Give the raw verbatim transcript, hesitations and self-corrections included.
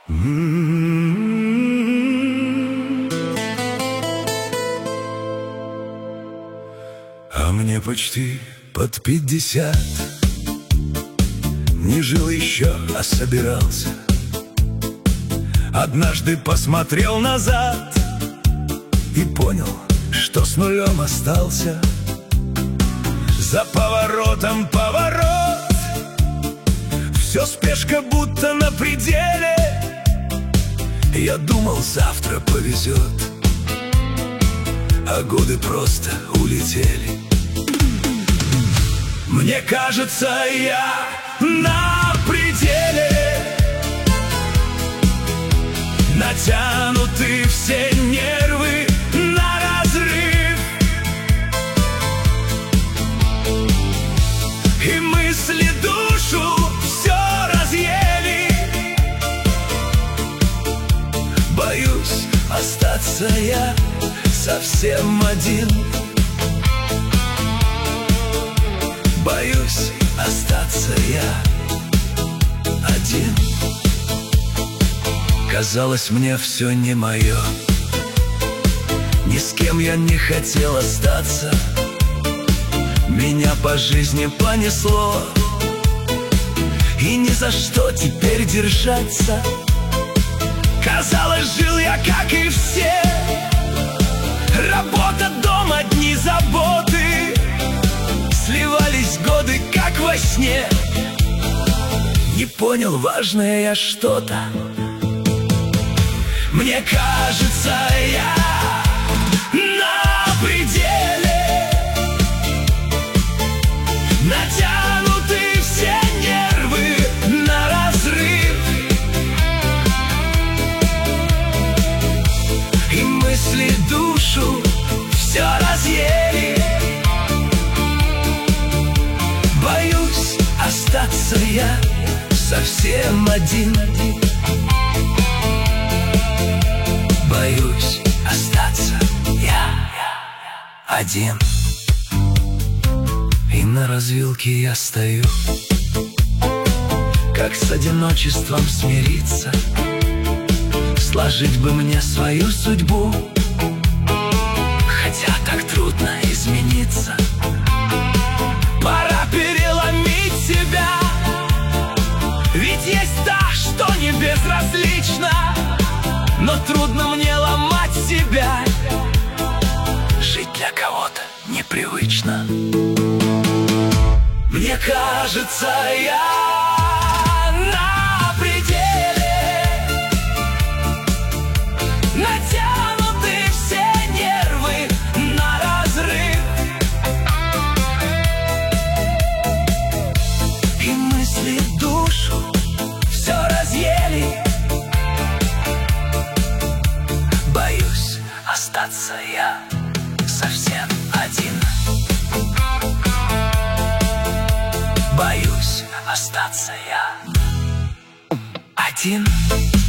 А мне почти под пятьдесят. Не жил еще, а собирался. Однажды посмотрел назад и понял, что с нулем остался. За поворотом поворот, все спешка будто на пределе. Я думал, завтра повезет, а годы просто улетели. Мне кажется, я на пределе. Натянуты все нервы на разрыв, и мысли душу все разъели. Боюсь остаться я совсем один. Боюсь остаться я один. Казалось, мне все не мое. Ни с кем я не хотел остаться. Меня по жизни понесло, и ни за что теперь держаться. Казалось, жил я, как и все. Работа, дом, одни заботы. Сливались годы, как во сне. Не понял, важное я что-то. Мне кажется, я на пределе. Натянуты все нервы на разрыв, и мысли душу все разъели. Боюсь остаться я совсем один. Боюсь остаться я один. И на развилке я стою. Как с одиночеством смириться? Сложить бы мне свою судьбу, хотя так трудно измениться. Пора переломить себя, ведь есть та, что не безразлична. Но трудно мне ломать себя. Жить для кого-то непривычно. Мне кажется, я на пределе. Натянуты все нервы на разрыв, и мысли душу все разъели. Боюсь остаться я совсем один. Боюсь остаться я один.